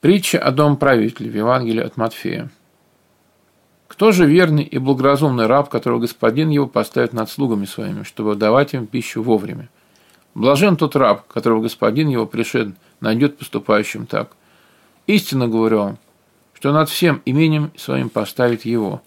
Притча о домоправителе в Евангелии от Матфея. Кто же верный и благоразумный раб, которого господин его поставит над слугами своими, чтобы давать им пищу вовремя? Блажен тот раб, которого господин его пришед найдет поступающим так. Истинно говорю вам, что над всем имением своим поставит его.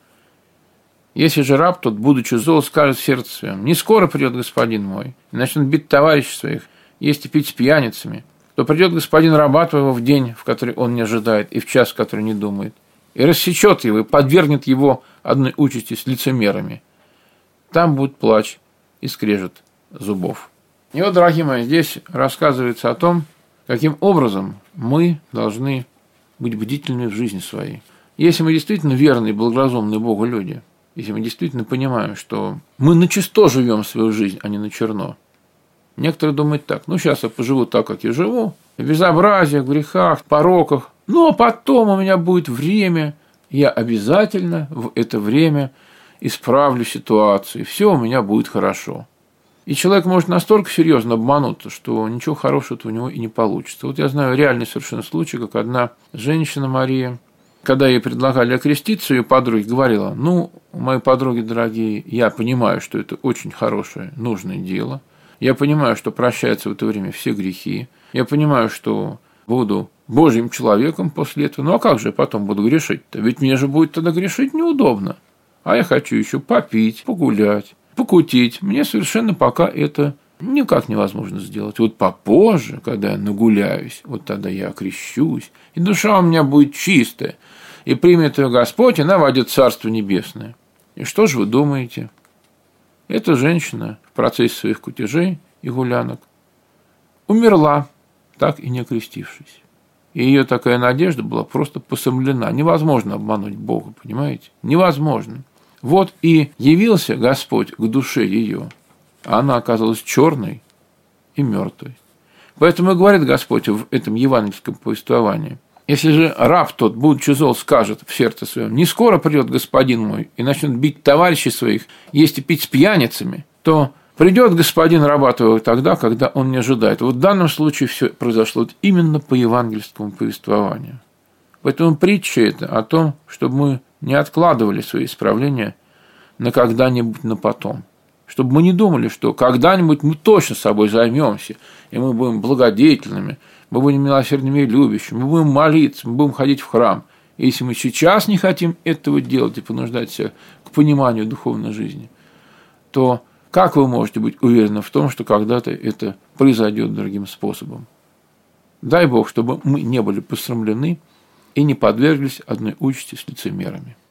Если же раб тот, будучи зол, скажет в сердце своем: не скоро придет господин мой, и начнет бить товарищей своих, есть и пить с пьяницами, то придет господин раба твоего в день, в который он не ожидает, и в час, в который не думает, и рассечет его, и подвергнет его одной участи с лицемерами. Там будет плач и скрежет зубов. И вот, дорогие мои, здесь рассказывается о том, каким образом мы должны быть бдительными в жизни своей. Если мы действительно верные и благоразумные Богу люди, если мы действительно понимаем, что мы начисто живем свою жизнь, а не на черно. Некоторые думают так: ну, сейчас я поживу так, как я живу, в безобразиях, в грехах, в пороках, но потом у меня будет время, я обязательно в это время исправлю ситуацию, и все у меня будет хорошо. И человек может настолько серьезно обмануться, что ничего хорошего у него и не получится. Вот я знаю реальный совершенно случай, как одна женщина, Мария, когда ей предлагали окреститься, ее подруги говорила: ну, мои подруги дорогие, я понимаю, что это очень хорошее, нужное дело. Я понимаю, что прощаются в это время все грехи. Я понимаю, что буду Божьим человеком после этого. Ну, а как же я потом буду грешить-то? Ведь мне же будет тогда грешить неудобно. А я хочу еще попить, погулять, покутить. Мне совершенно пока это никак невозможно сделать. Вот попозже, когда я нагуляюсь, вот тогда я окрещусь, и душа у меня будет чистая, и примет ее Господь, и она войдет в Царство Небесное. И что же вы думаете? Эта женщина в процессе своих кутежей и гулянок умерла, так и не окрестившись. И ее такая надежда была просто посрамлена. Невозможно обмануть Бога, понимаете? Невозможно. Вот и явился Господь к душе ее, а она оказалась черной и мертвой. Поэтому и говорит Господь в этом евангельском повествовании: если же раб тот, будучи зол, скажет в сердце своем: не скоро придет господин мой, и начнет бить товарищей своих, есть и пить с пьяницами, то придет господин раба твоего тогда, когда он не ожидает. Вот в данном случае все произошло именно по евангельскому повествованию. Поэтому притча это о том, чтобы мы не откладывали свои исправления на когда-нибудь, на потом. Чтобы мы не думали, что когда-нибудь мы точно собой займемся, и мы будем благодетельными, мы будем милосердными и любящими, мы будем молиться, мы будем ходить в храм. И если мы сейчас не хотим этого делать и понуждать себя к пониманию духовной жизни, то как вы можете быть уверены в том, что когда-то это произойдет другим способом? Дай Бог, чтобы мы не были посрамлены и не подверглись одной участи с лицемерами.